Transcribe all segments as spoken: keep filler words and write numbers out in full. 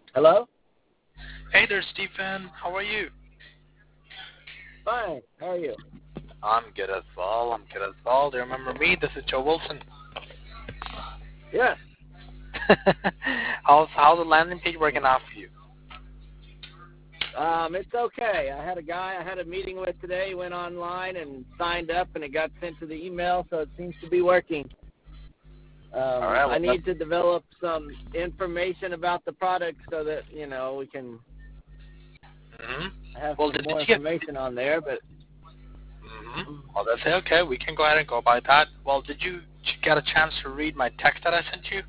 Hello? Hey there, Stephen. How are you? Fine. How are you? I'm good as well. I'm good as well. Do you remember me? This is Joe Wilson. Yes. how's how's the landing page working out for you? Um, it's okay. I had a guy I had a meeting with today, went online and signed up, and it got sent to the email, so it seems to be working. All Um, right. I Well, that's, need to develop some information about the product so that, you know, we can hmm have Well, some did, did more you? information on there, but hmm Well, that's okay. We can go ahead and go by that. Well, did you get a chance to read my text that I sent you?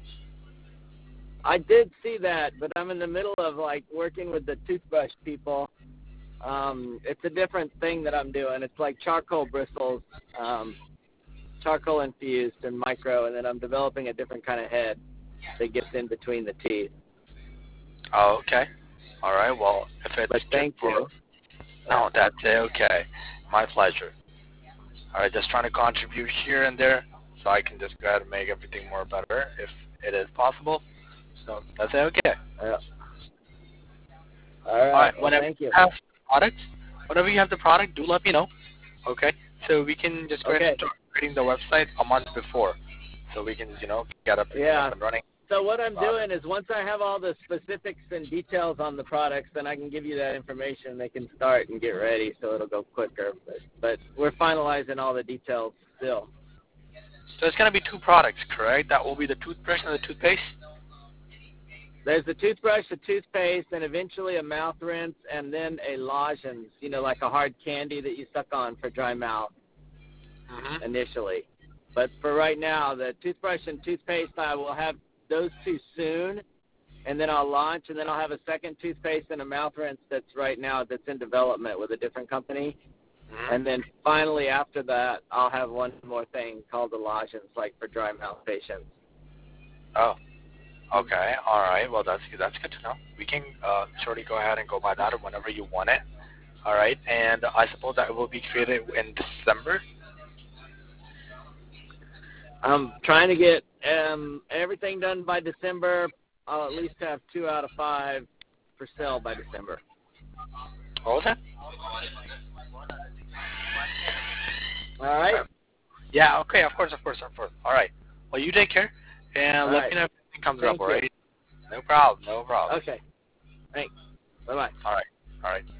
I did see that, but I'm in the middle of, like, working with the toothbrush people. Um, it's a different thing that I'm doing. It's like charcoal bristles. Um, charcoal infused and micro, and then I'm developing a different kind of head that gets in between the teeth. Oh, okay. All right. Well, if it's But just thank for you. Yeah. no, that's okay. My pleasure. All right. Just trying to contribute here and there, so I can just go ahead and make everything more better if it is possible. So that's okay. Yeah. All All right. right. Well, Whenever thank you you. have products, whenever you have the product, do let me know. Okay. So we can just go ahead and Okay. start creating the website a month before, so we can you know get everything up Yeah. and running. So what I'm About it. doing is once I have all the specifics and details on the products, then I can give you that information. They can start and get ready, so it'll go quicker. But, but we're finalizing all the details still. So it's gonna be two products, correct? That will be the toothbrush and the toothpaste. There's a toothbrush, a toothpaste, and eventually a mouth rinse, and then a lozenge, you know, like a hard candy that you suck on for dry mouth Mhm. initially. But for right now, the toothbrush and toothpaste, I will have those two soon, and then I'll launch, and then I'll have a second toothpaste and a mouth rinse that's right now that's in development with a different company. Mhm. And then finally after that, I'll have one more thing called the lozenge, like for dry mouth patients. Oh. Okay. All right. Well, that's that's good to know. We can uh, surely go ahead and go by that whenever you want it. All right. And I suppose that it will be created in December. I'm trying to get um, everything done by December. I'll at least have two out of five for sale by December. What was that? All right? Okay. Yeah. Okay. Of course. Of course. Of course. All right. Well, you take care, All and let right. me know if anything comes up. Thank All you. right. No problem. No problem. Okay. Thanks. Bye-bye. All right. All right.